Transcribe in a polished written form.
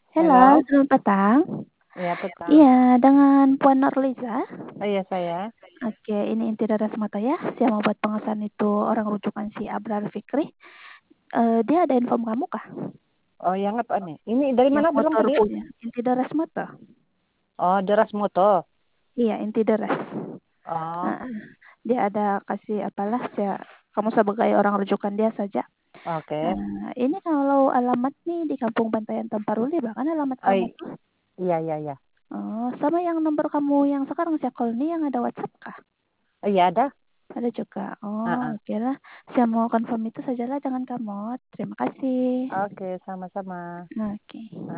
Halo, Halo, selamat petang. iya petang. Iya, dengan Puan Nurliza. Oh iya saya. Oke, ini inti dari Mata ya. Saya mau buat pengesahan itu orang rujukan si Abrar Fikri. Dia ada info kamu kah? Oh yang apa nih? Ini dari Yang mana bilang motor tadi? punya. Inti Daras Mata. Oh Deras Moto. Iya, inti Daras. Oh Heeh. Dia ada kasih apalah saya kamu sebagai orang rujukan dia saja. oke. Ini kalau alamat nih di Kampung Bantayan Tamparuli, bahkan alamat Oh, kamu tuh. iya iya iya. Oh, sama yang nomor kamu yang sekarang saya call nih yang ada WhatsApp kah? Oh iya ada. Ada juga. Oh, Ah, oke lah. Saya mau confirm itu sajalah, jangan kamu. Terima kasih. Oke sama-sama. Oke.